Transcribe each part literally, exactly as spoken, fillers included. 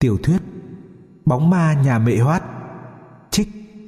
Tiểu thuyết Bóng ma nhà mẹ Hoát. Trích.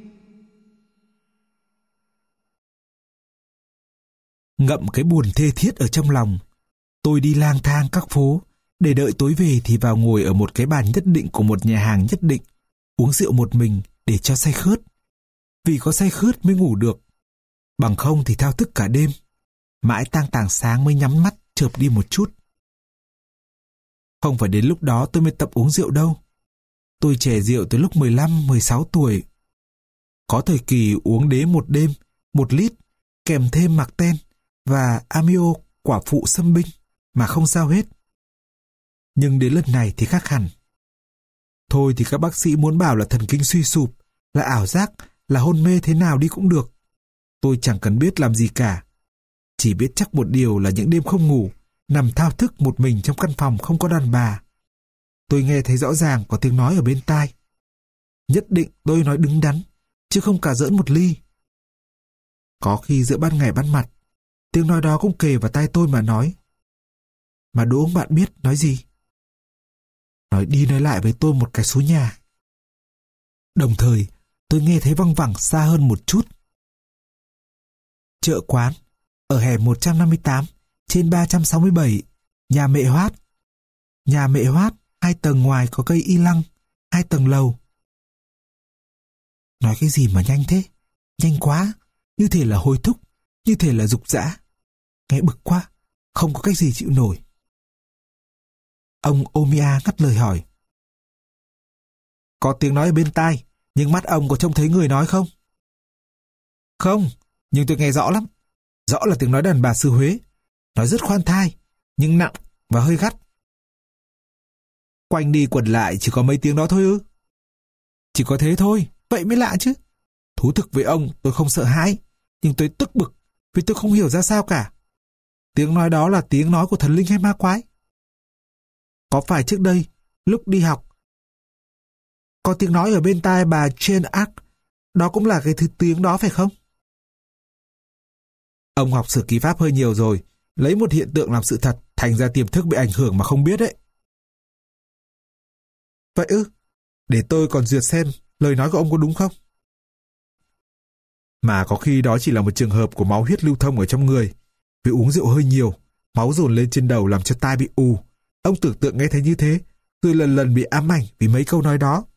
Ngậm cái buồn thê thiết ở trong lòng, tôi đi lang thang các phố để đợi tối về thì vào ngồi ở một cái bàn nhất định của một nhà hàng nhất định, uống rượu một mình để cho say khướt. Vì có say khướt mới ngủ được, bằng không thì thao thức cả đêm, mãi tang tàng sáng mới nhắm mắt chợp đi một chút. Không phải đến lúc đó tôi mới tập uống rượu đâu. Tôi chè rượu từ lúc mười lăm mười sáu tuổi. Có thời kỳ uống đế một đêm, một lít, kèm thêm mạc ten và amio quả phụ xâm binh mà không sao hết. Nhưng đến lần này thì khác hẳn. Thôi thì các bác sĩ muốn bảo là thần kinh suy sụp, là ảo giác, là hôn mê thế nào đi cũng được. Tôi chẳng cần biết làm gì cả. Chỉ biết chắc một điều là những đêm không ngủ, nằm thao thức một mình trong căn phòng không có đàn bà, tôi nghe thấy rõ ràng có tiếng nói ở bên tai. Nhất định tôi nói đứng đắn, chứ không cả giỡn một ly. Có khi giữa ban ngày ban mặt, tiếng nói đó cũng kề vào tai tôi mà nói. Mà đố ông bạn biết nói gì? Nói đi nói lại với tôi một cái số nhà. Đồng thời, tôi nghe thấy văng vẳng xa hơn một chút. Chợ quán, ở hẻm một trăm năm mươi tám, trên ba trăm sáu mươi bảy, nhà mẹ Hoát. Nhà mẹ Hoát, hai tầng ngoài có cây y lăng, hai tầng lầu. Nói cái gì mà nhanh thế? Nhanh quá, như thể là hối thúc, như thể là dục dã. Nghe bực quá, không có cách gì chịu nổi. Ông Omiya ngắt lời hỏi. Có tiếng nói ở bên tai, nhưng mắt ông có trông thấy người nói không? Không, nhưng tôi nghe rõ lắm. Rõ là tiếng nói đàn bà xứ Huế. Nói rất khoan thai, nhưng nặng và hơi gắt. Quanh đi quẩn lại chỉ có mấy tiếng đó thôi ư? Chỉ có thế thôi, vậy mới lạ chứ. Thú thực với ông, tôi không sợ hãi, nhưng tôi tức bực vì tôi không hiểu ra sao cả. Tiếng nói đó là tiếng nói của thần linh hay ma quái? Có phải trước đây, lúc đi học, có tiếng nói ở bên tai bà Jane Arc, đó cũng là cái thứ tiếng đó phải không? Ông học sử ký pháp hơi nhiều rồi, lấy một hiện tượng làm sự thật, thành ra tiềm thức bị ảnh hưởng mà không biết đấy. Vậy ư? Để tôi còn duyệt xem lời nói của ông có đúng không? Mà có khi đó chỉ là một trường hợp của máu huyết lưu thông ở trong người. Vì uống rượu hơi nhiều, máu dồn lên trên đầu làm cho tai bị ù. Ông tưởng tượng nghe thấy như thế, rồi lần lần bị ám ảnh vì mấy câu nói đó.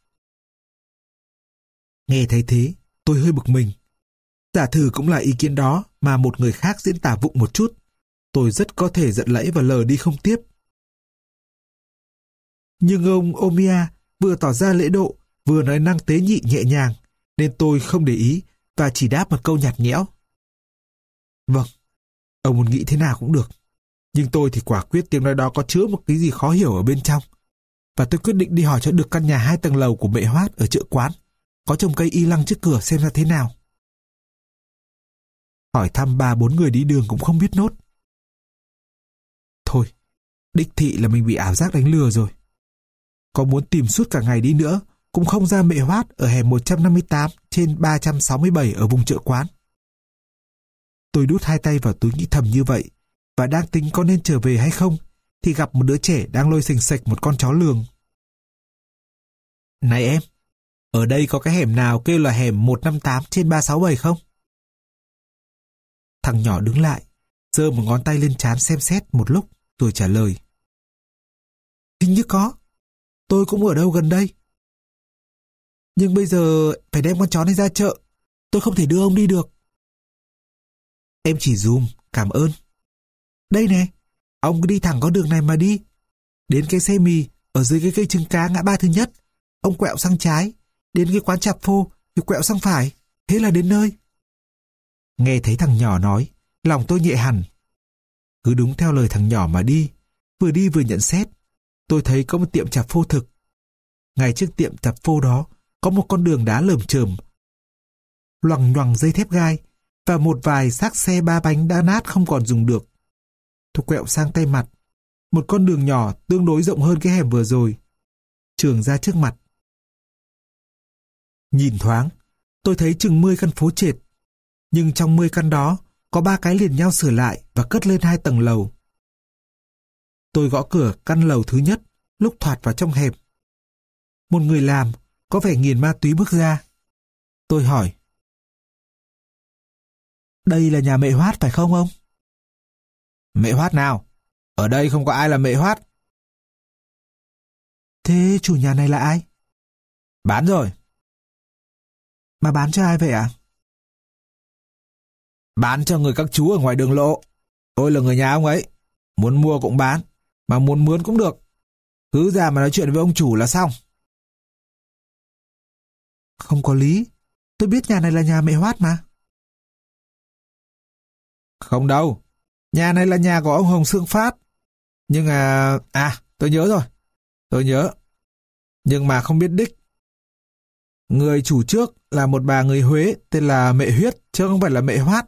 Nghe thấy thế, tôi hơi bực mình. Giả thử cũng là ý kiến đó mà một người khác diễn tả vụng một chút, tôi rất có thể giận lẫy và lờ đi không tiếp. Nhưng ông Omiya vừa tỏ ra lễ độ, vừa nói năng tế nhị nhẹ nhàng, nên tôi không để ý và chỉ đáp một câu nhạt nhẽo. Vâng, ông muốn nghĩ thế nào cũng được. Nhưng tôi thì quả quyết tiếng nói đó có chứa một cái gì khó hiểu ở bên trong. Và tôi quyết định đi hỏi cho được căn nhà hai tầng lầu của mẹ Hoát ở chợ quán, có trồng cây y lăng trước cửa xem ra thế nào. Hỏi thăm ba bốn người đi đường cũng không biết nốt. Thôi, đích thị là mình bị ảo giác đánh lừa rồi. Có muốn tìm suốt cả ngày đi nữa, cũng không ra mẹ Hoát ở hẻm một trăm năm mươi tám trên ba trăm sáu mươi bảy ở vùng chợ quán. Tôi đút hai tay vào túi nghĩ thầm như vậy, và đang tính có nên trở về hay không, thì gặp một đứa trẻ đang lôi xình xệch một con chó lường. Này em, ở đây có cái hẻm nào kêu là hẻm một trăm năm mươi tám trên ba trăm sáu mươi bảy không? Thằng nhỏ đứng lại, giơ một ngón tay lên trán xem xét một lúc, rồi trả lời. Hình như có, tôi cũng ở đâu gần đây. Nhưng bây giờ phải đem con chó này ra chợ, tôi không thể đưa ông đi được. Em chỉ dùm, cảm ơn. Đây nè, ông cứ đi thẳng con đường này mà đi. Đến cái xe mì, ở dưới cái cây trứng cá ngã ba thứ nhất, ông quẹo sang trái, đến cái quán chạp phô thì quẹo sang phải, thế là đến nơi. Nghe thấy thằng nhỏ nói, lòng tôi nhẹ hẳn. Cứ đúng theo lời thằng nhỏ mà đi, vừa đi vừa nhận xét. Tôi thấy có một tiệm chạp phô thực. Ngay trước tiệm chạp phô đó có một con đường đá lởm chởm, loằng nhoằng dây thép gai, và một vài xác xe ba bánh đã nát không còn dùng được. Tôi quẹo sang tay mặt, một con đường nhỏ tương đối rộng hơn cái hẻm vừa rồi, trường ra trước mặt. Nhìn thoáng, tôi thấy chừng mười căn phố trệt, nhưng trong mười căn đó có ba cái liền nhau sửa lại và cất lên hai tầng lầu. Tôi gõ cửa căn lầu thứ nhất, lúc thoạt vào trong hẻm. Một người làm, có vẻ nghiền ma túy bước ra. Tôi hỏi. Đây là nhà Mệ Hoát phải không ông? Mệ Hoát nào? Ở đây không có ai là Mệ Hoát. Thế chủ nhà này là ai? Bán rồi. Mà bán cho ai vậy ạ? Bán cho người các chú ở ngoài đường lộ. Tôi là người nhà ông ấy. Muốn mua cũng bán, mà muốn mướn cũng được. Cứ ra mà nói chuyện với ông chủ là xong. Không có lý. Tôi biết nhà này là nhà Mệ Hoát mà. Không đâu. Nhà này là nhà của ông Hồng Sương Phát. Nhưng à... À, tôi nhớ rồi. Tôi nhớ. Nhưng mà không biết đích. Người chủ trước là một bà người Huế tên là Mệ Huyết, chứ không phải là Mệ Hoát.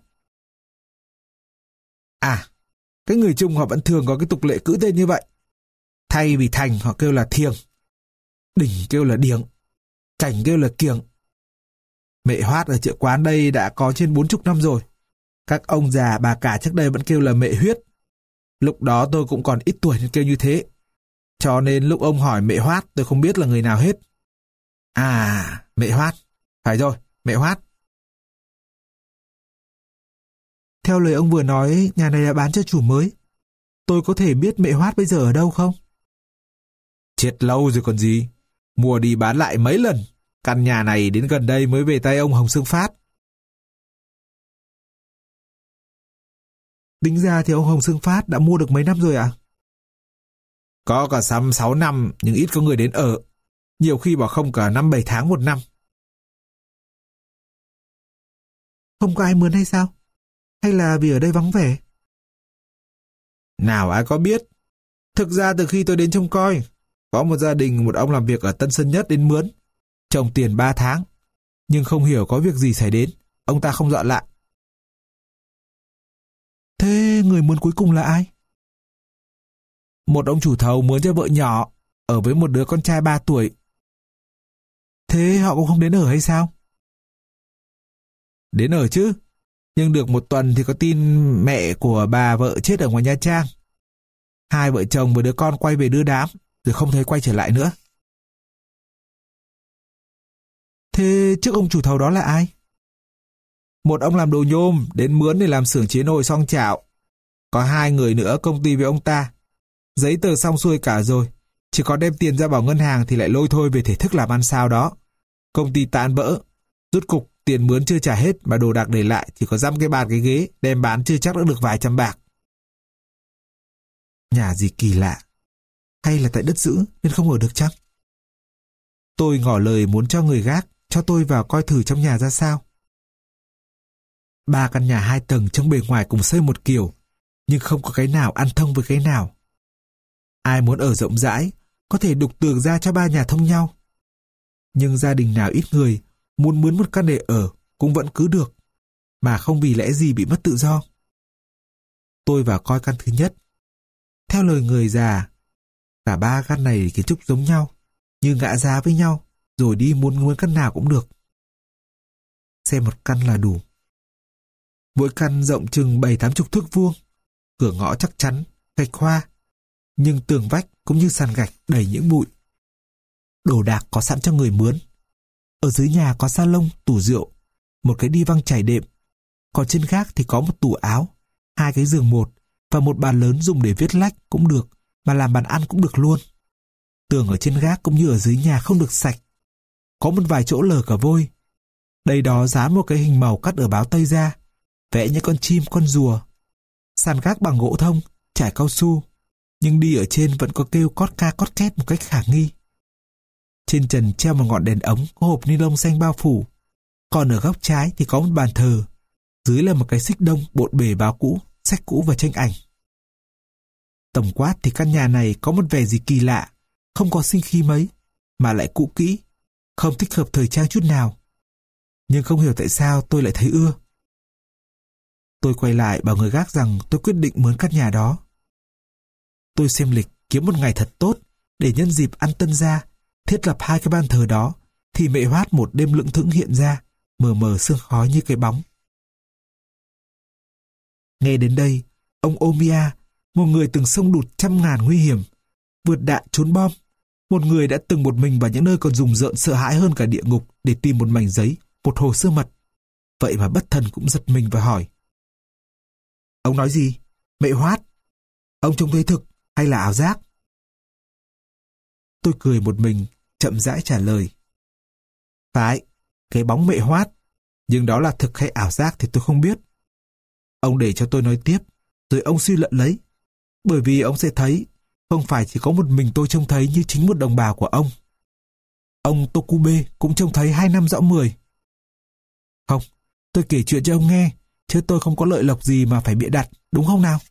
À, cái người Trung họ vẫn thường có cái tục lệ cữ tên như vậy. Thay vì thành họ kêu là thiềng, đỉnh kêu là điếng, cảnh kêu là kiềng. Mệ Hoát ở chợ quán đây đã có trên bốn chục năm rồi. Các ông già bà cả trước đây vẫn kêu là Mệ Huyết. Lúc đó tôi cũng còn ít tuổi nên kêu như thế. Cho nên lúc ông hỏi Mệ Hoát tôi không biết là người nào hết. À, Mệ Hoát. Phải rồi, Mệ Hoát. Theo lời ông vừa nói, nhà này đã bán cho chủ mới. Tôi có thể biết Mệ Hoát bây giờ ở đâu không? Chết lâu rồi còn gì. Mua đi bán lại mấy lần. Căn nhà này đến gần đây mới về tay ông Hồng Sương Phát. Tính ra thì ông Hồng Sương Phát đã mua được mấy năm rồi ạ? À? Có cả xăm sáu năm, nhưng ít có người đến ở. Nhiều khi bảo không cả năm bảy tháng một năm. Không có ai mướn hay sao? Hay là vì ở đây vắng vẻ? Nào ai có biết. Thực ra từ khi tôi đến trông coi, có một gia đình một ông làm việc ở Tân Sơn Nhất đến mướn. Trồng tiền ba tháng. Nhưng không hiểu có việc gì xảy đến. Ông ta không dọn lại. Thế người mướn cuối cùng là ai? Một ông chủ thầu mướn cho vợ nhỏ, ở với một đứa con trai ba tuổi. Thế họ cũng không đến ở hay sao? Đến ở chứ. Nhưng được một tuần thì có tin mẹ của bà vợ chết ở ngoài Nha Trang. Hai vợ chồng và đứa con quay về đưa đám, rồi không thấy quay trở lại nữa. Thế trước ông chủ thầu đó là ai? Một ông làm đồ nhôm, đến mướn để làm xưởng chế nồi xoong chảo. Có hai người nữa công ty với ông ta. Giấy tờ xong xuôi cả rồi. Chỉ có đem tiền ra bảo ngân hàng thì lại lôi thôi về thể thức làm ăn sao đó. Công ty tan vỡ. Rút cục tiền mướn chưa trả hết mà đồ đạc để lại chỉ có dăm cái bàn cái ghế, đem bán chưa chắc đã được vài trăm bạc. Nhà gì kỳ lạ. Hay là tại đất giữ nên không ở được chăng? Tôi ngỏ lời muốn cho người gác cho tôi vào coi thử trong nhà ra sao. Ba căn nhà hai tầng trong bề ngoài cùng xây một kiểu, nhưng không có cái nào ăn thông với cái nào. Ai muốn ở rộng rãi, có thể đục tường ra cho ba nhà thông nhau. Nhưng gia đình nào ít người, muốn mướn một căn để ở cũng vẫn cứ được, mà không vì lẽ gì bị mất tự do. Tôi vào coi căn thứ nhất. Theo lời người già, cả ba căn này kiến trúc giống nhau, như ngã giá với nhau, rồi đi muốn muốn căn nào cũng được. Xem một căn là đủ. Mỗi căn rộng chừng bảy tám chục thước vuông, cửa ngõ chắc chắn, gạch hoa, nhưng tường vách cũng như sàn gạch đầy những bụi. Đồ đạc có sẵn cho người mướn. Ở dưới nhà có salon, tủ rượu, một cái đi văng trải đệm. Còn trên gác thì có một tủ áo, hai cái giường một và một bàn lớn dùng để viết lách cũng được, mà làm bàn ăn cũng được luôn. Tường ở trên gác cũng như ở dưới nhà không được sạch. Có một vài chỗ lở cả vôi. Đây đó dán một cái hình màu cắt ở báo Tây ra, vẽ những con chim, con rùa. Sàn gác bằng gỗ thông, trải cao su, nhưng đi ở trên vẫn có kêu cót ca cót két một cách khả nghi. Trên trần treo một ngọn đèn ống có hộp ni lông xanh bao phủ. Còn ở góc trái thì có một bàn thờ. Dưới là một cái xích đông bộn bề báo cũ, sách cũ và tranh ảnh. Tổng quát thì căn nhà này có một vẻ gì kỳ lạ, không có sinh khí mấy, mà lại cũ kỹ, không thích hợp thời trang chút nào. Nhưng không hiểu tại sao tôi lại thấy ưa. Tôi quay lại bảo người gác rằng tôi quyết định mướn căn nhà đó. Tôi xem lịch kiếm một ngày thật tốt để nhân dịp ăn tân gia, thiết lập hai cái ban thờ đó, thì Mệ Hoát một đêm lững thững hiện ra, mờ mờ sương khói như cái bóng. Nghe đến đây, ông Omiya, một người từng xông đụt trăm ngàn nguy hiểm, vượt đạn trốn bom, Một người đã từng một mình vào những nơi còn rùng rợn sợ hãi hơn cả địa ngục để tìm một mảnh giấy, một hồ sơ mật. Vậy mà bất thần cũng giật mình và hỏi. Ông nói gì? Mẹ hoát? Ông trông thấy thực hay là ảo giác? Tôi cười một mình, chậm rãi trả lời. Phải, cái bóng mẹ hoát. Nhưng đó là thực hay ảo giác thì tôi không biết. Ông để cho tôi nói tiếp, rồi ông suy luận lấy. Bởi vì ông sẽ thấy, không phải chỉ có một mình tôi trông thấy như chính một đồng bào của ông. Ông Tokube cũng trông thấy hai năm rõ mười. Không, tôi kể chuyện cho ông nghe, chứ tôi không có lợi lộc gì mà phải bịa đặt, đúng không nào?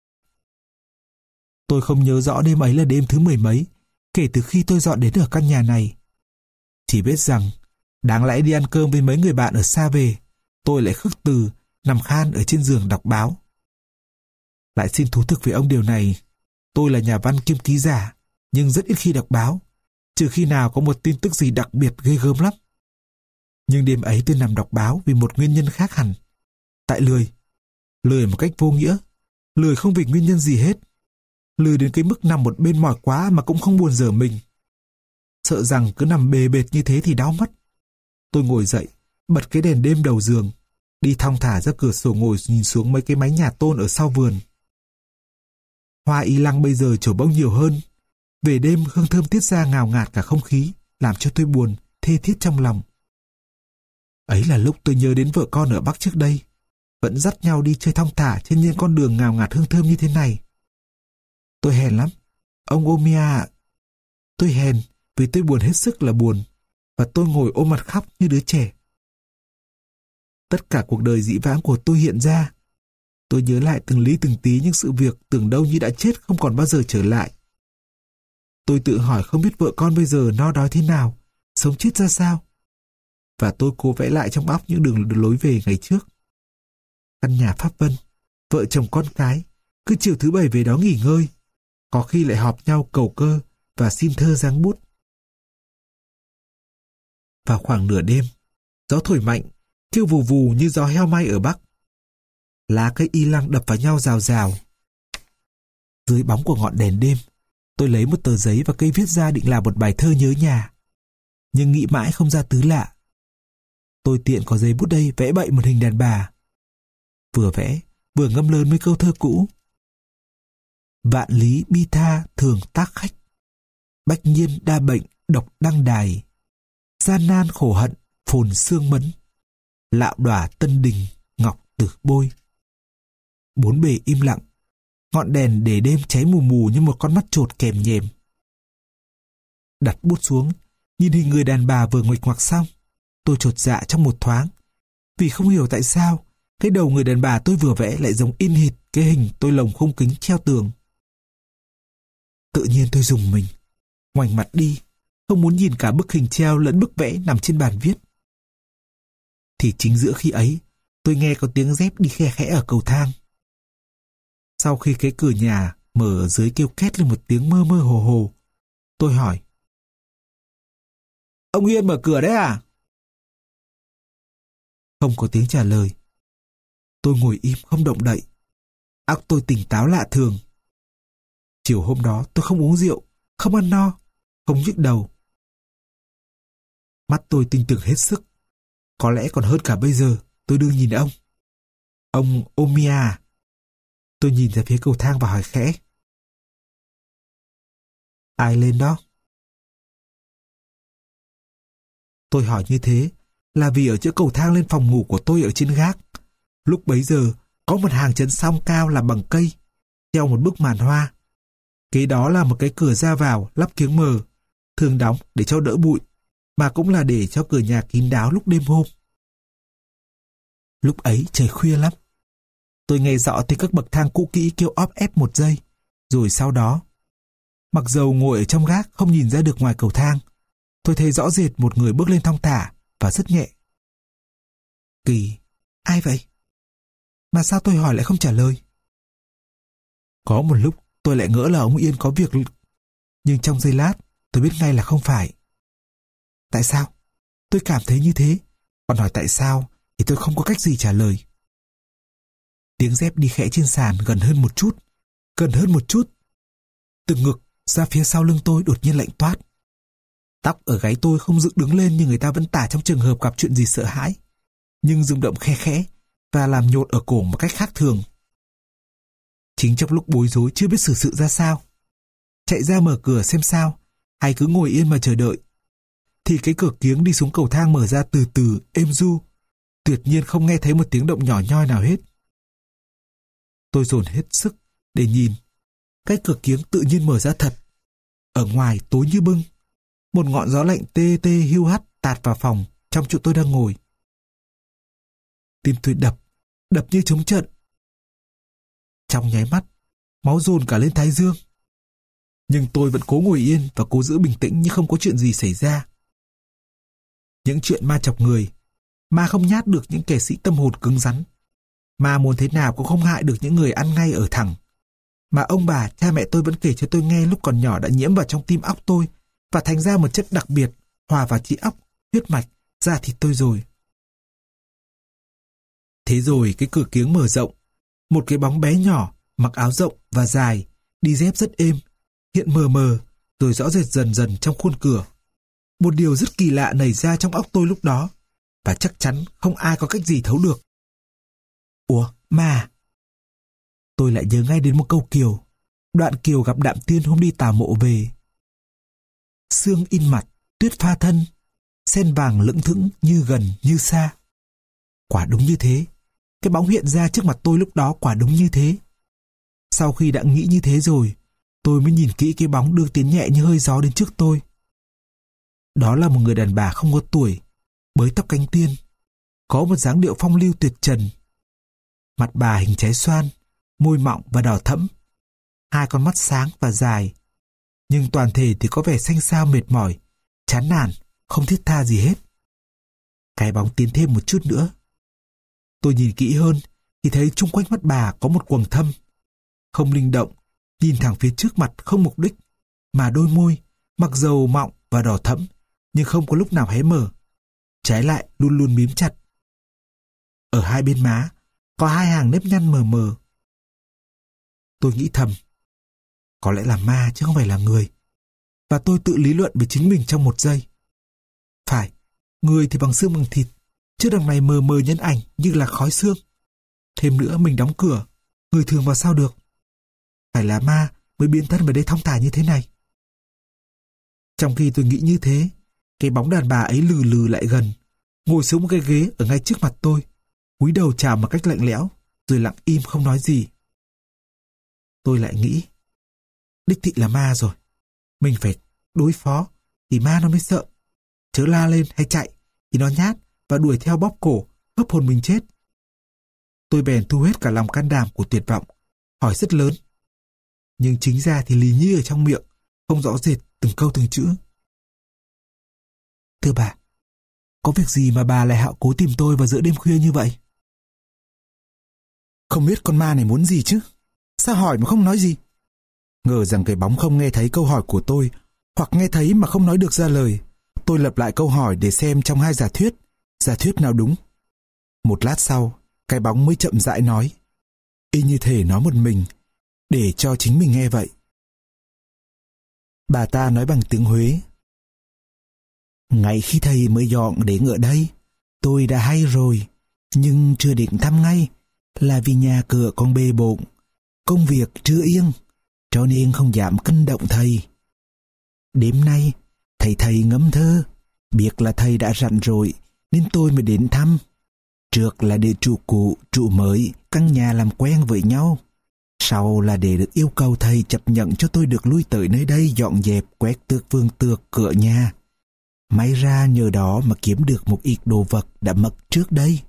Tôi không nhớ rõ đêm ấy là đêm thứ mười mấy, kể từ khi tôi dọn đến ở căn nhà này. Chỉ biết rằng, đáng lẽ đi ăn cơm với mấy người bạn ở xa về, tôi lại khước từ, nằm khan ở trên giường đọc báo. Lại xin thú thực với ông điều này, tôi là nhà văn kiêm ký giả, nhưng rất ít khi đọc báo, trừ khi nào có một tin tức gì đặc biệt ghê gớm lắm. Nhưng đêm ấy tôi nằm đọc báo vì một nguyên nhân khác hẳn. Tại lười. Lười một cách vô nghĩa. Lười không vì nguyên nhân gì hết. Lười đến cái mức nằm một bên mỏi quá mà cũng không buồn rở mình. Sợ rằng cứ nằm bề bệt như thế thì đau mắt. Tôi ngồi dậy, bật cái đèn đêm đầu giường, đi thong thả ra cửa sổ ngồi nhìn xuống mấy cái mái nhà tôn ở sau vườn. Hoa y lăng bây giờ trổ bông nhiều hơn. Về đêm hương thơm tiết ra ngào ngạt cả không khí, làm cho tôi buồn, thê thiết trong lòng. Ấy là lúc tôi nhớ đến vợ con ở Bắc trước đây, vẫn dắt nhau đi chơi thong thả trên những con đường ngào ngạt hương thơm như thế này. Tôi hèn lắm, ông Omiya ạ. Tôi hèn vì tôi buồn hết sức là buồn, và tôi ngồi ôm mặt khóc như đứa trẻ. Tất cả cuộc đời dĩ vãng của tôi hiện ra. Tôi nhớ lại từng lý từng tí những sự việc tưởng đâu như đã chết không còn bao giờ trở lại. Tôi tự hỏi không biết vợ con bây giờ no đói thế nào, sống chết ra sao. Và tôi cố vẽ lại trong óc những đường lối về ngày trước. Căn nhà Pháp Vân, vợ chồng con cái, cứ chiều thứ bảy về đó nghỉ ngơi, có khi lại họp nhau cầu cơ và xin thơ giáng bút. Vào khoảng nửa đêm, gió thổi mạnh, kêu vù vù như gió heo may ở Bắc. Lá cây y lăng đập vào nhau rào rào. Dưới bóng của ngọn đèn đêm, tôi lấy một tờ giấy và cây viết ra định làm một bài thơ nhớ nhà. Nhưng nghĩ mãi không ra tứ lạ. Tôi tiện có giấy bút đây vẽ bậy một hình đàn bà. Vừa vẽ, vừa ngâm lớn mấy câu thơ cũ. Vạn lý bi tha thường tác khách, bách nhiên đa bệnh độc đăng đài, gian nan khổ hận phồn xương mấn, lạo đỏa tân đình ngọc tử bôi. Bốn bề im lặng, ngọn đèn để đêm cháy mù mù như một con mắt chột kèm nhèm. Đặt bút xuống, nhìn hình người đàn bà vừa nguệch ngoạc xong, tôi chột dạ trong một thoáng, vì không hiểu tại sao cái đầu người đàn bà tôi vừa vẽ lại giống in hệt cái hình tôi lồng khung kính treo tường. Tự nhiên tôi rùng mình, ngoảnh mặt đi, không muốn nhìn cả bức hình treo lẫn bức vẽ nằm trên bàn viết. Thì chính giữa khi ấy, tôi nghe có tiếng dép đi khe khẽ ở cầu thang. Sau khi cái cửa nhà mở ở dưới kêu két lên một tiếng mơ mơ hồ hồ, tôi hỏi. Ông Yên mở cửa đấy à? Không có tiếng trả lời. Tôi ngồi im không động đậy. Óc tôi tỉnh táo lạ thường. Chiều hôm đó tôi không uống rượu, không ăn no, không nhức đầu. Mắt tôi tinh tường hết sức. Có lẽ còn hơn cả bây giờ tôi đương nhìn ông. Ông Omiya. Tôi nhìn ra phía cầu thang và hỏi khẽ. Ai lên đó? Tôi hỏi như thế là vì ở chỗ cầu thang lên phòng ngủ của tôi ở trên gác, lúc bấy giờ có một hàng chấn song cao làm bằng cây, treo một bức màn hoa. Kế đó là một cái cửa ra vào lắp kiếng mờ, thường đóng để cho đỡ bụi, mà cũng là để cho cửa nhà kín đáo lúc đêm hôm. Lúc ấy trời khuya lắm. Tôi nghe rõ tiếng các bậc thang cũ kỹ kêu óp ép một giây, rồi sau đó, mặc dầu ngồi ở trong gác không nhìn ra được ngoài cầu thang, tôi thấy rõ rệt một người bước lên thong thả và rất nhẹ. Kỳ, ai vậy? Mà sao tôi hỏi lại không trả lời? Có một lúc tôi lại ngỡ là ông Yên có việc, nhưng trong giây lát tôi biết ngay là không phải. Tại sao? Tôi cảm thấy như thế, còn hỏi tại sao thì tôi không có cách gì trả lời. Tiếng dép đi khẽ trên sàn gần hơn một chút, gần hơn một chút. Từ ngực ra phía sau lưng tôi đột nhiên lạnh toát. Tóc ở gáy tôi không dựng đứng lên như người ta vẫn tả trong trường hợp gặp chuyện gì sợ hãi, nhưng rung động khe khẽ và làm nhột ở cổ một cách khác thường. Chính trong lúc bối rối chưa biết xử sự ra sao, chạy ra mở cửa xem sao, hay cứ ngồi yên mà chờ đợi, thì cái cửa kiếng đi xuống cầu thang mở ra từ từ, êm du, tuyệt nhiên không nghe thấy một tiếng động nhỏ nhoi nào hết. Tôi dồn hết sức để nhìn. Cái cửa kiếng tự nhiên mở ra thật. Ở ngoài tối như bưng, một ngọn gió lạnh tê tê hiu hắt tạt vào phòng trong chỗ tôi đang ngồi. Tim tôi đập, đập như trống trận. Trong nháy mắt, máu dồn cả lên thái dương. Nhưng tôi vẫn cố ngồi yên và cố giữ bình tĩnh như không có chuyện gì xảy ra. Những chuyện ma chọc người, ma không nhát được những kẻ sĩ tâm hồn cứng rắn. Ma muốn thế nào cũng không hại được những người ăn ngay ở thẳng. Mà ông bà, cha mẹ tôi vẫn kể cho tôi nghe lúc còn nhỏ đã nhiễm vào trong tim óc tôi và thành ra một chất đặc biệt, hòa vào trí óc, huyết mạch, da thịt tôi rồi. Thế rồi cái cửa kiếng mở rộng, một cái bóng bé nhỏ, mặc áo rộng và dài, đi dép rất êm, hiện mờ mờ, rồi rõ rệt dần dần trong khuôn cửa. Một điều rất kỳ lạ nảy ra trong óc tôi lúc đó, và chắc chắn không ai có cách gì thấu được. Ủa, ma? Tôi lại nhớ ngay đến một câu Kiều, đoạn Kiều gặp Đạm Tiên hôm đi tà mộ về. Sương in mặt, tuyết pha thân, sen vàng lững thững như gần như xa. Quả đúng như thế, cái bóng hiện ra trước mặt tôi lúc đó quả đúng như thế. Sau khi đã nghĩ như thế rồi, tôi mới nhìn kỹ cái bóng đưa tiến nhẹ như hơi gió đến trước tôi. Đó là một người đàn bà không có tuổi, bới tóc cánh tiên, có một dáng điệu phong lưu tuyệt trần. Mặt bà hình trái xoan, môi mọng và đỏ thẫm, hai con mắt sáng và dài, nhưng toàn thể thì có vẻ xanh xao mệt mỏi, chán nản, không thiết tha gì hết. Cái bóng tiến thêm một chút nữa. Tôi nhìn kỹ hơn thì thấy chung quanh mắt bà có một quầng thâm, không linh động, nhìn thẳng phía trước mặt không mục đích, mà đôi môi, mặc dầu mọng và đỏ thẫm, nhưng không có lúc nào hé mở, trái lại luôn luôn mím chặt. Ở hai bên má có hai hàng nếp nhăn mờ mờ. Tôi nghĩ thầm, có lẽ là ma chứ không phải là người, và tôi tự lý luận với chính mình trong một giây. Phải, người thì bằng xương bằng thịt, chứ đằng này mờ mờ nhân ảnh như là khói xương. Thêm nữa mình đóng cửa, người thường vào sao được? Phải là ma mới biến thân vào đây thong thả như thế này. Trong khi tôi nghĩ như thế, cái bóng đàn bà ấy lừ lừ lại gần, ngồi xuống một cái ghế ở ngay trước mặt tôi, cúi đầu chào một cách lạnh lẽo, rồi lặng im không nói gì. Tôi lại nghĩ, đích thị là ma rồi, mình phải đối phó thì ma nó mới sợ. Chớ la lên hay chạy thì nó nhát và đuổi theo bóp cổ, hấp hồn mình chết. Tôi bèn thu hết cả lòng can đảm của tuyệt vọng, hỏi rất lớn. Nhưng chính ra thì lì nhí ở trong miệng, không rõ rệt từng câu từng chữ. Thưa bà, có việc gì mà bà lại hạo cố tìm tôi vào giữa đêm khuya như vậy? Không biết con ma này muốn gì chứ? Sao hỏi mà không nói gì? Ngờ rằng cái bóng không nghe thấy câu hỏi của tôi, hoặc nghe thấy mà không nói được ra lời. Tôi lặp lại câu hỏi để xem trong hai giả thuyết, giả thuyết nào đúng. Một lát sau, cái bóng mới chậm rãi nói, y như thể nói một mình, để cho chính mình nghe vậy. Bà ta nói bằng tiếng Huế. Ngay khi thầy mới dọn đến ở đây, tôi đã hay rồi, nhưng chưa định thăm ngay, là vì nhà cửa còn bề bộn, công việc chưa yên, cho nên không dám kinh động thầy. Đêm nay, thầy thầy ngâm thơ, biết là thầy đã rảnh rồi, nên tôi mới đến thăm. Trước là để trụ cũ, trụ mới, căn nhà làm quen với nhau. Sau là để được yêu cầu thầy chấp nhận cho tôi được lui tới nơi đây dọn dẹp, quét tước vườn tược cửa nhà. May ra nhờ đó mà kiếm được một ít đồ vật đã mất trước đây.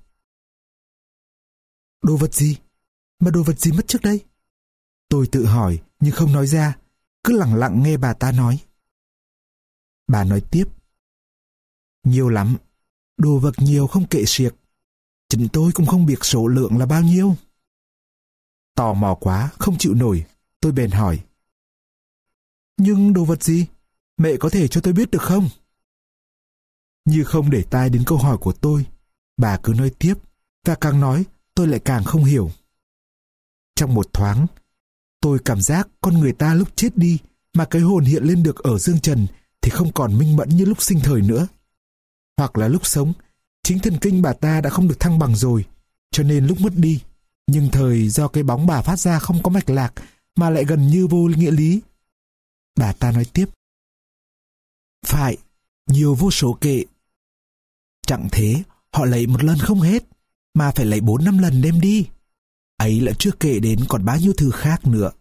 Đồ vật gì? Mà đồ vật gì mất trước đây? Tôi tự hỏi nhưng không nói ra, cứ lặng lặng nghe bà ta nói. Bà nói tiếp. Nhiều lắm, đồ vật nhiều không kể xiết. Chính tôi cũng không biết số lượng là bao nhiêu. Tò mò quá, không chịu nổi, tôi bèn hỏi. Nhưng đồ vật gì? Mẹ có thể cho tôi biết được không? Như không để tai đến câu hỏi của tôi, bà cứ nói tiếp, và càng nói tôi lại càng không hiểu. Trong một thoáng, tôi cảm giác con người ta lúc chết đi mà cái hồn hiện lên được ở dương trần thì không còn minh mẫn như lúc sinh thời nữa. Hoặc là lúc sống, chính thần kinh bà ta đã không được thăng bằng rồi, cho nên lúc mất đi, nhưng thời do cái bóng bà phát ra không có mạch lạc mà lại gần như vô nghĩa lý. Bà ta nói tiếp. Phải, nhiều vô số kệ. Chẳng thế, họ lấy một lần không hết, mà phải lấy bốn năm lần đem đi. Ấy là chưa kể đến còn bao nhiêu thứ khác nữa.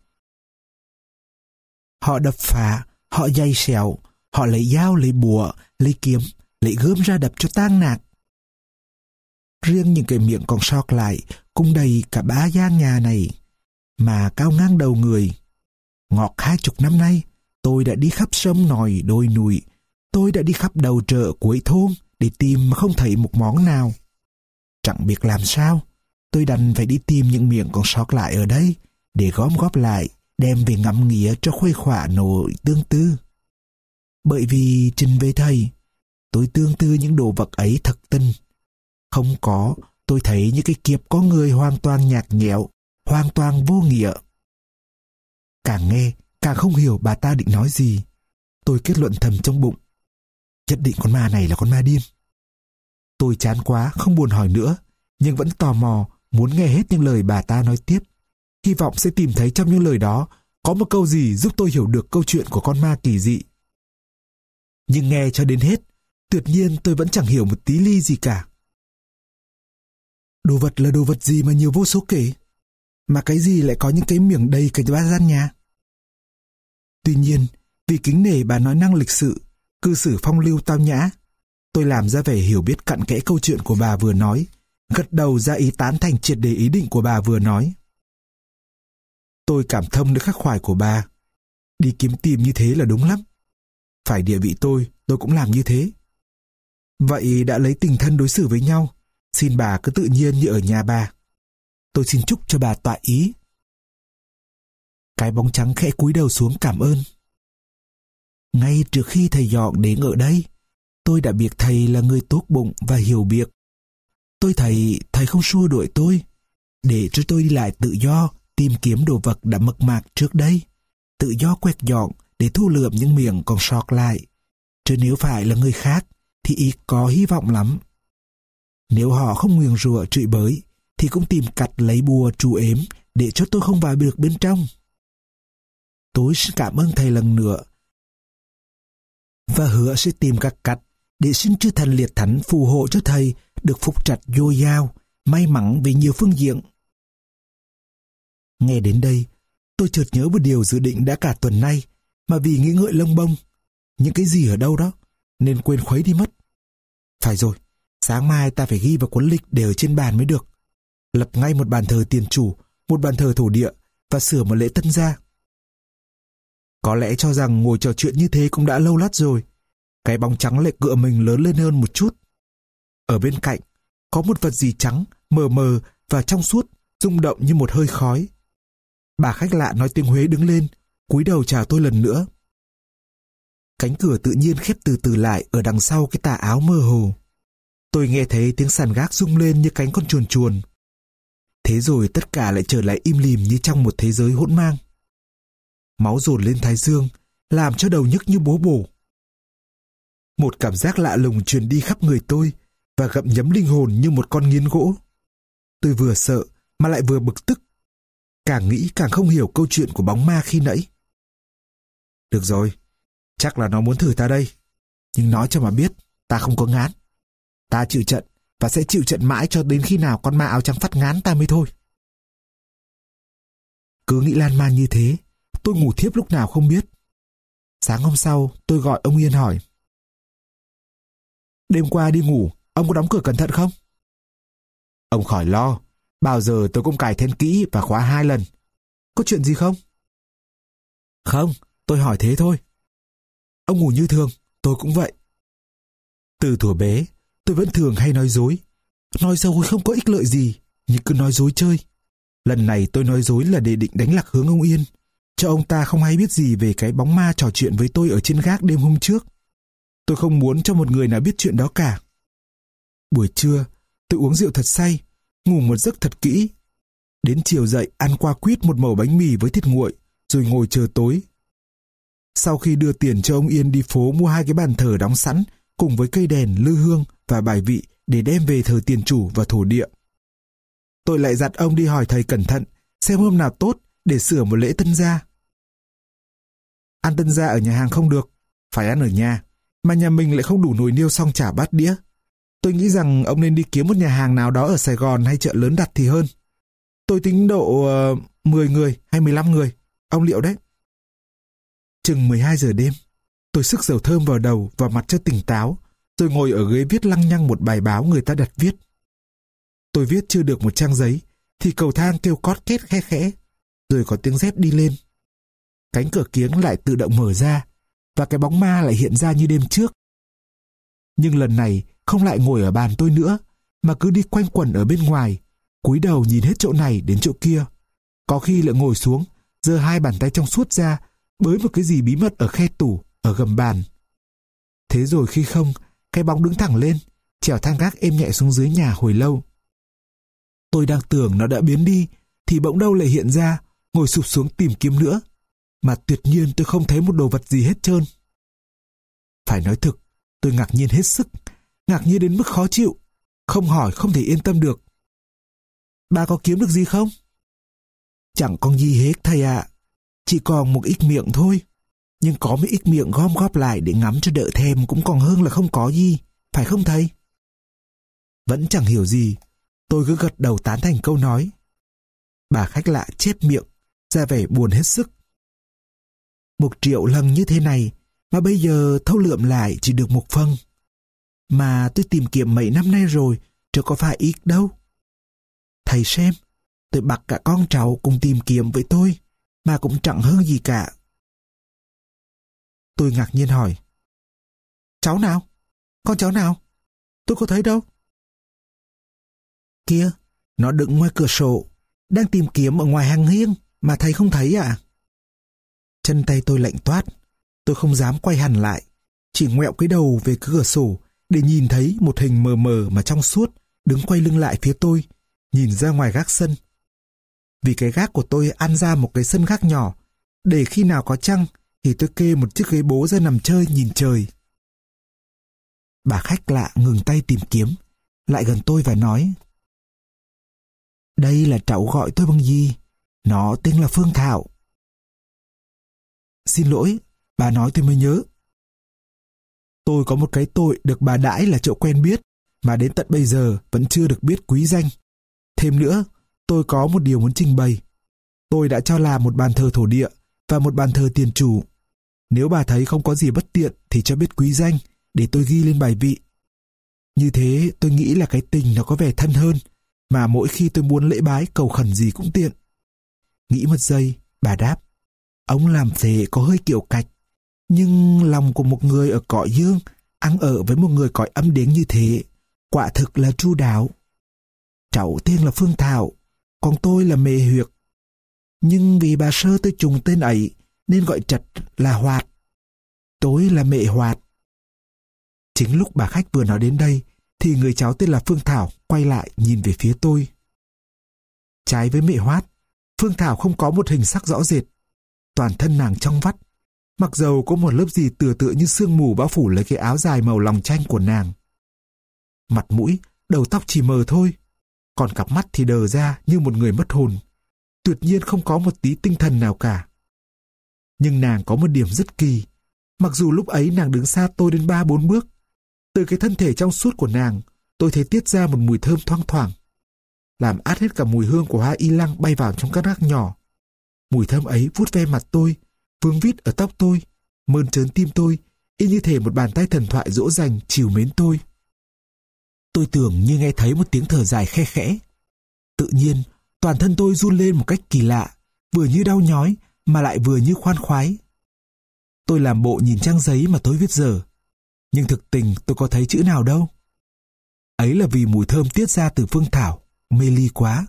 Họ đập phá, họ dây xẻo, họ lấy dao, lấy búa, lấy kiếm, lấy gươm ra đập cho tang nạc. Riêng những cái miệng còn sót lại cũng đầy cả ba gian nhà này, mà cao ngang đầu người. Ngọt hai chục năm nay, tôi đã đi khắp sông nòi đồi núi, tôi đã đi khắp đầu chợ cuối thôn để tìm mà không thấy một món nào. Chẳng biết làm sao, tôi đành phải đi tìm những miệng còn sót lại ở đây để gom góp lại, đem về ngắm nghía cho khuây khỏa nỗi tương tư. Bởi vì trình về thầy, tôi tương tư những đồ vật ấy thật tình. Không có, tôi thấy những cái kiếp có người hoàn toàn nhạt nhẽo, hoàn toàn vô nghĩa. Càng nghe, càng không hiểu bà ta định nói gì. Tôi kết luận thầm trong bụng. Nhất định con ma này là con ma điên. Tôi chán quá, không buồn hỏi nữa, nhưng vẫn tò mò, muốn nghe hết những lời bà ta nói tiếp. Hy vọng sẽ tìm thấy trong những lời đó có một câu gì giúp tôi hiểu được câu chuyện của con ma kỳ dị. Nhưng nghe cho đến hết, tuyệt nhiên tôi vẫn chẳng hiểu một tí ly gì cả. Đồ vật là đồ vật gì mà nhiều vô số kể? Mà cái gì lại có những cái miệng đầy cả ba gian nhà? Tuy nhiên, vì kính nể bà nói năng lịch sự, cư xử phong lưu tao nhã, tôi làm ra vẻ hiểu biết cặn kẽ câu chuyện của bà vừa nói, gật đầu ra ý tán thành triệt để ý định của bà vừa nói. Tôi cảm thông được khắc khoải của bà. Đi kiếm tìm như thế là đúng lắm. Phải địa vị tôi, tôi cũng làm như thế. Vậy đã lấy tình thân đối xử với nhau, xin bà cứ tự nhiên như ở nhà bà. Tôi xin chúc cho bà tọa ý. Cái bóng trắng khẽ cúi đầu xuống cảm ơn. Ngay trước khi thầy dọn đến ở đây, tôi đã biết thầy là người tốt bụng và hiểu biết. Tôi thấy thầy không xua đuổi tôi, để cho tôi đi lại tự do tìm kiếm đồ vật đã mộc mạc trước đây, tự do quét dọn để thu lượm những miệng còn sót lại. Chứ nếu phải là người khác thì ít có hy vọng lắm. Nếu họ không nguyền rủa chửi bới thì cũng tìm cách lấy bùa tru ếm để cho tôi không vào được bên trong. Tôi xin cảm ơn thầy lần nữa và hứa sẽ tìm các cách để xin chư thần liệt thánh phù hộ cho thầy được phúc trạch dồi dào, may mắn về nhiều phương diện. Nghe đến đây, tôi chợt nhớ một điều dự định đã cả tuần nay mà vì nghĩ ngợi lông bông, những cái gì ở đâu đó, nên quên khuấy đi mất. Phải rồi, sáng mai ta phải ghi vào cuốn lịch để ở trên bàn mới được. Lập ngay một bàn thờ tiền chủ, một bàn thờ thổ địa và sửa một lễ tân gia. Có lẽ cho rằng ngồi trò chuyện như thế cũng đã lâu lát rồi. Cái bóng trắng lại cựa mình lớn lên hơn một chút. Ở bên cạnh, có một vật gì trắng, mờ mờ và trong suốt, rung động như một hơi khói. Bà khách lạ nói tiếng Huế đứng lên, cúi đầu chào tôi lần nữa. Cánh cửa tự nhiên khép từ từ lại ở đằng sau cái tà áo mơ hồ. Tôi nghe thấy tiếng sàn gác rung lên như cánh con chuồn chuồn. Thế rồi tất cả lại trở lại im lìm như trong một thế giới hỗn mang. Máu dồn lên thái dương, làm cho đầu nhức như búa bổ. Một cảm giác lạ lùng truyền đi khắp người tôi và gặm nhấm linh hồn như một con nghiến gỗ. Tôi vừa sợ mà lại vừa bực tức. Càng nghĩ càng không hiểu câu chuyện của bóng ma khi nãy. Được rồi, chắc là nó muốn thử ta đây. Nhưng nói cho mà biết, ta không có ngán. Ta chịu trận và sẽ chịu trận mãi cho đến khi nào con ma áo trắng phát ngán ta mới thôi. Cứ nghĩ lan man như thế, tôi ngủ thiếp lúc nào không biết. Sáng hôm sau, tôi gọi ông Yên hỏi. Đêm qua đi ngủ, ông có đóng cửa cẩn thận không? Ông khỏi lo, bao giờ tôi cũng cài then kỹ và khóa hai lần. Có chuyện gì không? Không, tôi hỏi thế thôi. Ông ngủ như thường, tôi cũng vậy. Từ thuở bé, tôi vẫn thường hay nói dối. Nói dối không có ích lợi gì, nhưng cứ nói dối chơi. Lần này tôi nói dối là để định đánh lạc hướng ông Yên, cho ông ta không hay biết gì về cái bóng ma trò chuyện với tôi ở trên gác đêm hôm trước. Tôi không muốn cho một người nào biết chuyện đó cả. Buổi trưa, tôi uống rượu thật say, ngủ một giấc thật kỹ. Đến chiều dậy ăn qua quýt một mẩu bánh mì với thịt nguội, rồi ngồi chờ tối. Sau khi đưa tiền cho ông Yên đi phố mua hai cái bàn thờ đóng sẵn cùng với cây đèn, lư hương và bài vị để đem về thờ tiền chủ và thổ địa. Tôi lại dặn ông đi hỏi thầy cẩn thận xem hôm nào tốt để sửa một lễ tân gia. Ăn tân gia ở nhà hàng không được, phải ăn ở nhà, mà nhà mình lại không đủ nồi niêu xong chả bát đĩa. Tôi nghĩ rằng ông nên đi kiếm một nhà hàng nào đó ở Sài Gòn hay chợ lớn đặt thì hơn. Tôi tính độ uh, mười người hay mười lăm người, ông liệu đấy. Chừng mười hai giờ đêm, tôi xức dầu thơm vào đầu và mặt cho tỉnh táo, rồi ngồi ở ghế viết lăng nhăng một bài báo người ta đặt viết. Tôi viết chưa được một trang giấy, thì cầu thang kêu cót két khe khẽ, rồi có tiếng dép đi lên. Cánh cửa kiếng lại tự động mở ra, và cái bóng ma lại hiện ra như đêm trước. Nhưng lần này không lại ngồi ở bàn tôi nữa, mà cứ đi quanh quẩn ở bên ngoài, cúi đầu nhìn hết chỗ này đến chỗ kia. Có khi lại ngồi xuống, giơ hai bàn tay trong suốt ra, bới một cái gì bí mật ở khe tủ, ở gầm bàn. Thế rồi khi không, cái bóng đứng thẳng lên, trèo thang gác êm nhẹ xuống dưới nhà hồi lâu. Tôi đang tưởng nó đã biến đi, thì bỗng đâu lại hiện ra, ngồi sụp xuống tìm kiếm nữa. Mà tuyệt nhiên tôi không thấy một đồ vật gì hết trơn. Phải nói thực, tôi ngạc nhiên hết sức, ngạc nhiên đến mức khó chịu, không hỏi không thể yên tâm được. Bà có kiếm được gì không? Chẳng còn gì hết thầy ạ, chỉ còn một ít miệng thôi. Nhưng có mấy ít miệng gom góp lại để ngắm cho đỡ thèm cũng còn hơn là không có gì, phải không thầy? Vẫn chẳng hiểu gì, tôi cứ gật đầu tán thành câu nói. Bà khách lạ chép miệng, ra vẻ buồn hết sức. Một triệu lần như thế này, mà bây giờ thâu lượm lại chỉ được một phần. Mà tôi tìm kiếm mấy năm nay rồi, chứ có phải ít đâu. Thầy xem, tôi bắt cả con cháu cùng tìm kiếm với tôi, mà cũng chẳng hơn gì cả. Tôi ngạc nhiên hỏi. Cháu nào? Con cháu nào? Tôi có thấy đâu. Kia, nó đứng ngoài cửa sổ, đang tìm kiếm ở ngoài hàng hiên, mà thầy không thấy à? Chân tay tôi lạnh toát, tôi không dám quay hẳn lại, chỉ ngoẹo cái đầu về cửa sổ để nhìn thấy một hình mờ mờ mà trong suốt đứng quay lưng lại phía tôi, nhìn ra ngoài gác sân. Vì cái gác của tôi ăn ra một cái sân gác nhỏ, để khi nào có trăng thì tôi kê một chiếc ghế bố ra nằm chơi nhìn trời. Bà khách lạ ngừng tay tìm kiếm, lại gần tôi và nói. Đây là cháu gọi tôi bằng gì? Nó tên là Phương Thảo. Xin lỗi, bà nói tôi mới nhớ. Tôi có một cái tội được bà đãi là chỗ quen biết, mà đến tận bây giờ vẫn chưa được biết quý danh. Thêm nữa, tôi có một điều muốn trình bày. Tôi đã cho làm một bàn thờ thổ địa và một bàn thờ tiền chủ. Nếu bà thấy không có gì bất tiện thì cho biết quý danh để tôi ghi lên bài vị. Như thế tôi nghĩ là cái tình nó có vẻ thân hơn, mà mỗi khi tôi muốn lễ bái cầu khẩn gì cũng tiện. Nghĩ một giây, bà đáp. Ông làm thế có hơi kiểu cạch, nhưng lòng của một người ở cõi dương ăn ở với một người cõi âm đến như thế, quả thực là chu đáo. Cháu tên là Phương Thảo, còn tôi là Mề Huyệt. Nhưng vì bà sơ tôi trùng tên ấy nên gọi trật là Hoạt. Tôi là Mẹ Hoạt. Chính lúc bà khách vừa nói đến đây thì người cháu tên là Phương Thảo quay lại nhìn về phía tôi. Trái với Mẹ Hoạt, Phương Thảo không có một hình sắc rõ rệt. Toàn thân nàng trong vắt, mặc dầu có một lớp gì tựa tựa như sương mù bao phủ lấy cái áo dài màu lòng chanh của nàng. Mặt mũi, đầu tóc chỉ mờ thôi, còn cặp mắt thì đờ ra như một người mất hồn, tuyệt nhiên không có một tí tinh thần nào cả. Nhưng nàng có một điểm rất kỳ, mặc dù lúc ấy nàng đứng xa tôi đến ba bốn bước, từ cái thân thể trong suốt của nàng, tôi thấy tiết ra một mùi thơm thoang thoảng, làm át hết cả mùi hương của hoa y lăng bay vào trong các gác nhỏ. Mùi thơm ấy vuốt ve mặt tôi, vương vít ở tóc tôi, mơn trớn tim tôi, y như thể một bàn tay thần thoại dỗ dành trìu mến tôi. Tôi tưởng như nghe thấy một tiếng thở dài khe khẽ. Tự nhiên, toàn thân tôi run lên một cách kỳ lạ, vừa như đau nhói mà lại vừa như khoan khoái. Tôi làm bộ nhìn trang giấy mà tôi viết dở, nhưng thực tình tôi có thấy chữ nào đâu. Ấy là vì mùi thơm tiết ra từ Phương Thảo, mê ly quá.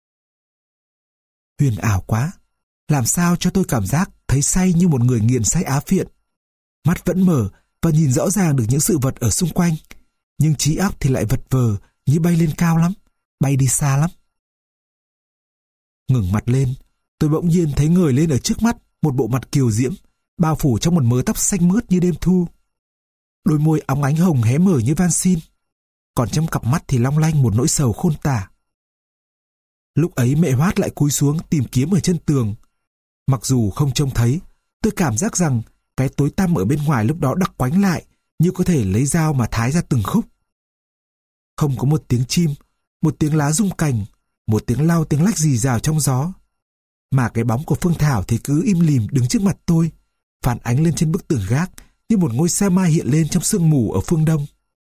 Huyền ảo quá, làm sao cho tôi cảm giác thấy say như một người nghiện say á phiện. Mắt vẫn mở và nhìn rõ ràng được những sự vật ở xung quanh, nhưng trí óc thì lại vật vờ như bay lên cao lắm, bay đi xa lắm. Ngẩng mặt lên, tôi bỗng nhiên thấy ngời lên ở trước mắt một bộ mặt kiều diễm, bao phủ trong một mớ tóc xanh mướt như đêm thu. Đôi môi óng ánh hồng hé mở như van xin, còn trong cặp mắt thì long lanh một nỗi sầu khôn tả. Lúc ấy mẹ Hoát lại cúi xuống tìm kiếm ở chân tường. Mặc dù không trông thấy, tôi cảm giác rằng cái tối tăm ở bên ngoài lúc đó đặc quánh lại, như có thể lấy dao mà thái ra từng khúc. Không có một tiếng chim, một tiếng lá rung cành, một tiếng lau tiếng lách rì rào trong gió. Mà cái bóng của Phương Thảo thì cứ im lìm đứng trước mặt tôi, phản ánh lên trên bức tường gác như một ngôi sao mai hiện lên trong sương mù ở phương đông.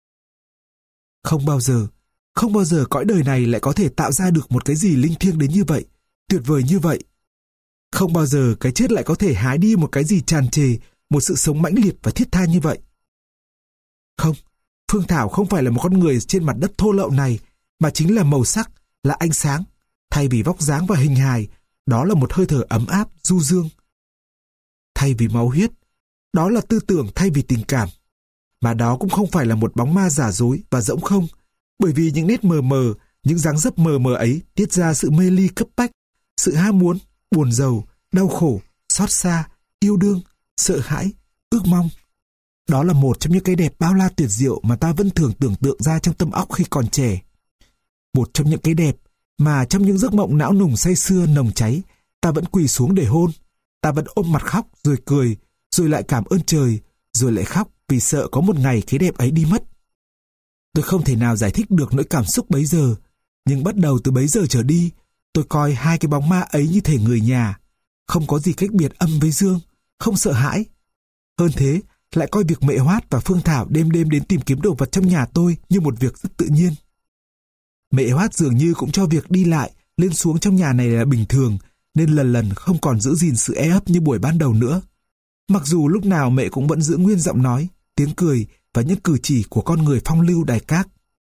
Không bao giờ, không bao giờ cõi đời này lại có thể tạo ra được một cái gì linh thiêng đến như vậy, tuyệt vời như vậy. Không bao giờ cái chết lại có thể hái đi một cái gì tràn trề, một sự sống mãnh liệt và thiết tha như vậy. Không, Phương Thảo không phải là một con người trên mặt đất thô lậu này, mà chính là màu sắc, là ánh sáng. Thay vì vóc dáng và hình hài, đó là một hơi thở ấm áp, du dương. Thay vì máu huyết, đó là tư tưởng thay vì tình cảm. Mà đó cũng không phải là một bóng ma giả dối và rỗng không, bởi vì những nét mờ mờ, những dáng dấp mờ mờ ấy tiết ra sự mê ly cấp bách, sự ham muốn, buồn rầu, đau khổ, xót xa, yêu đương, sợ hãi, ước mong. Đó là một trong những cái đẹp bao la tuyệt diệu mà ta vẫn thường tưởng tượng ra trong tâm óc khi còn trẻ. Một trong những cái đẹp mà trong những giấc mộng não nùng say sưa nồng cháy, ta vẫn quỳ xuống để hôn, ta vẫn ôm mặt khóc rồi cười, rồi lại cảm ơn trời, rồi lại khóc vì sợ có một ngày cái đẹp ấy đi mất. Tôi không thể nào giải thích được nỗi cảm xúc bấy giờ, nhưng bắt đầu từ bấy giờ trở đi, tôi coi hai cái bóng ma ấy như thể người nhà, không có gì cách biệt âm với dương, không sợ hãi. Hơn thế, lại coi việc Mẹ Hoát và Phương Thảo đêm đêm đến tìm kiếm đồ vật trong nhà tôi như một việc rất tự nhiên. Mẹ Hoát dường như cũng cho việc đi lại, lên xuống trong nhà này là bình thường, nên lần lần không còn giữ gìn sự e ấp như buổi ban đầu nữa. Mặc dù lúc nào mẹ cũng vẫn giữ nguyên giọng nói, tiếng cười và những cử chỉ của con người phong lưu đài các.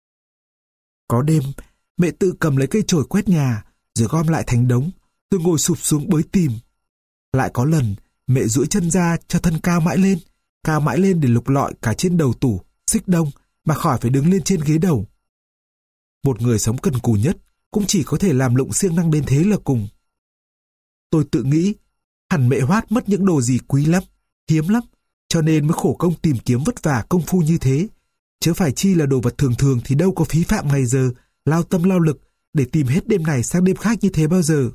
Có đêm, mẹ tự cầm lấy cây chổi quét nhà, rồi gom lại thành đống, rồi ngồi sụp xuống bới tìm. Lại có lần, mẹ duỗi chân ra cho thân cao mãi lên, cao mãi lên để lục lọi cả trên đầu tủ, xích đông, mà khỏi phải đứng lên trên ghế đầu. Một người sống cần cù nhất cũng chỉ có thể làm lụng siêng năng đến thế là cùng. Tôi tự nghĩ, hẳn Mẹ Hoát mất những đồ gì quý lắm, hiếm lắm, cho nên mới khổ công tìm kiếm vất vả công phu như thế. Chớ phải chi là đồ vật thường thường thì đâu có phí phạm ngày giờ, lao tâm lao lực để tìm hết đêm này sang đêm khác như thế bao giờ.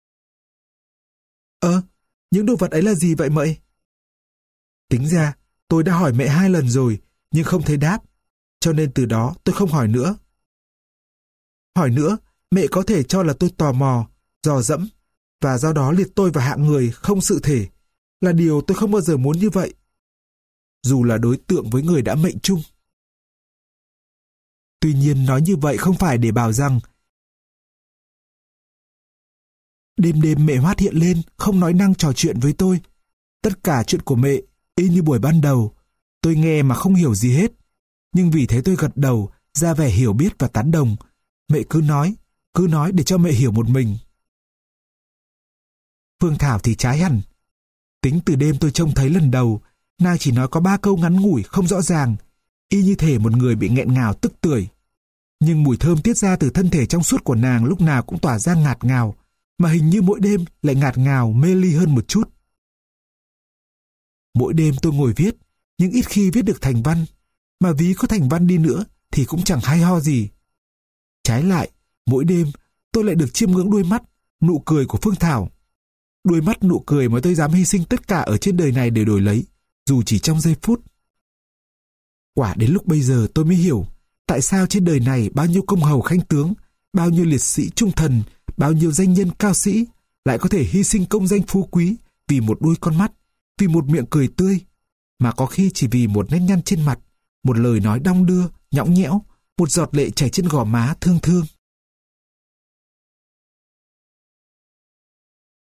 Ơ, những đồ vật ấy là gì vậy mẹ? Tính ra, tôi đã hỏi mẹ hai lần rồi, nhưng không thấy đáp, cho nên từ đó tôi không hỏi nữa. Hỏi nữa, mẹ có thể cho là tôi tò mò, dò dẫm, và do đó liệt tôi vào hạng người không sự thể, là điều tôi không bao giờ muốn như vậy, dù là đối tượng với người đã mệnh chung. Tuy nhiên nói như vậy không phải để bảo rằng đêm đêm Mẹ Hoát hiện lên không nói năng trò chuyện với tôi. Tất cả chuyện của mẹ y như buổi ban đầu, tôi nghe mà không hiểu gì hết, nhưng vì thế tôi gật đầu ra vẻ hiểu biết và tán đồng. Mẹ cứ nói, cứ nói để cho mẹ hiểu một mình. Phương Thảo thì trái hẳn. Tính từ đêm tôi trông thấy lần đầu, nàng chỉ nói có ba câu ngắn ngủi không rõ ràng, y như thể một người bị nghẹn ngào tức tưởi. Nhưng mùi thơm tiết ra từ thân thể trong suốt của nàng lúc nào cũng tỏa ra ngạt ngào, mà hình như mỗi đêm lại ngạt ngào mê ly hơn một chút. Mỗi đêm tôi ngồi viết, nhưng ít khi viết được thành văn, mà ví có thành văn đi nữa thì cũng chẳng hay ho gì. Trái lại, mỗi đêm tôi lại được chiêm ngưỡng đôi mắt, nụ cười của Phương Thảo. Đôi mắt nụ cười mà tôi dám hy sinh tất cả ở trên đời này để đổi lấy, dù chỉ trong giây phút. Quả đến lúc bây giờ tôi mới hiểu, tại sao trên đời này bao nhiêu công hầu khanh tướng, bao nhiêu liệt sĩ trung thần, bao nhiêu danh nhân cao sĩ lại có thể hy sinh công danh phú quý vì một đôi con mắt, vì một miệng cười tươi, mà có khi chỉ vì một nét nhăn trên mặt, một lời nói đong đưa, nhõng nhẽo, một giọt lệ chảy trên gò má thương thương.